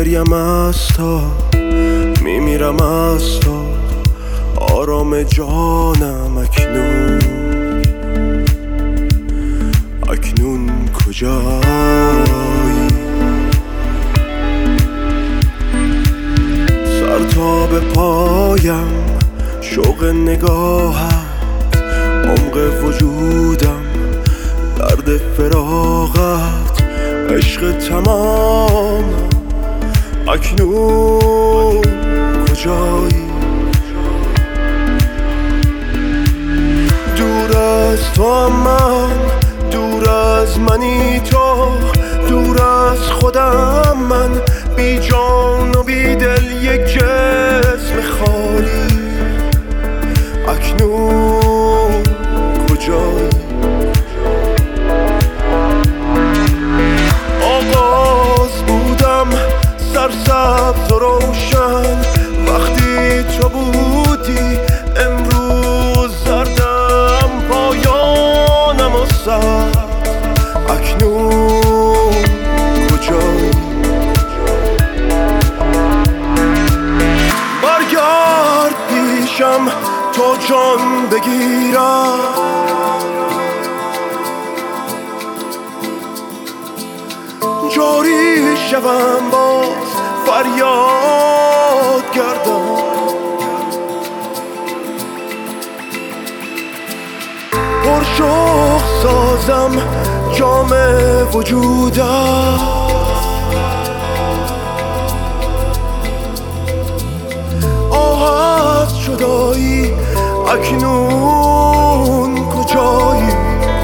گریم از تا میمیرم از تا آرام جانم اکنون کجایی؟ سر تا به پایم شوق نگاهت، عمق وجودم درد فراقت، عشق تمام اکنون کجایی؟ دور از تو هم من، دور از منی تو، دور از خودم من، بی جان و بی دل یک جسم خالی اکنون کجایی؟ آغاز بودم سرسبز و روشن وقتی تو بودی، امروز زردم پایانم و سرد اکنون کجایی؟ برگرد پیشم تا جان بگیرم، جاری شوم باز فریاد گردم، پرشوق سازم جام وجودم، آه از جدایی اکنون کجایی؟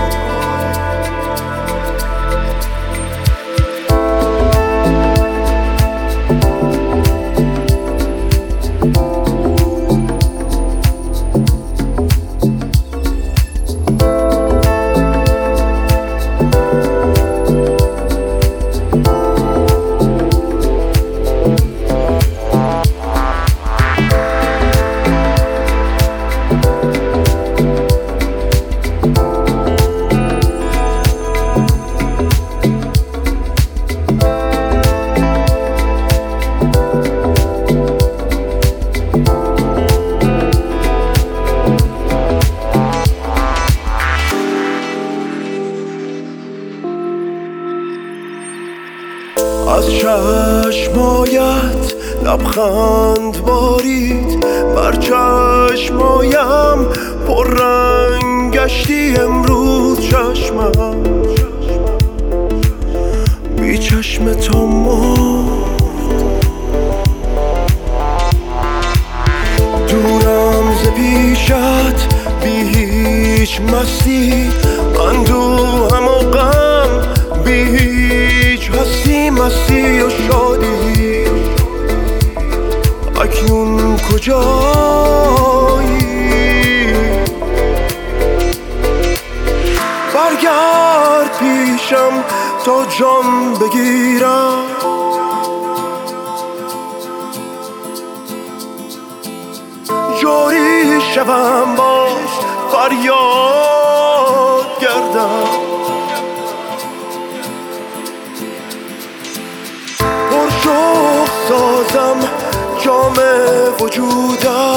از چشمایت لبخند بارید، بر چشمایم پر رنگ گشتی امروز چشمم، بی چشم تو مرد، دورم ز پیشت بی هیچ مستی، اندوهم و غم بی هیچ هستی، مستی و شادی اکنون کجایی؟ برگرد پیشم تا جان بگیرم، جاری شوم باز فریاد گردم، پرشوق سازم جام وجودم،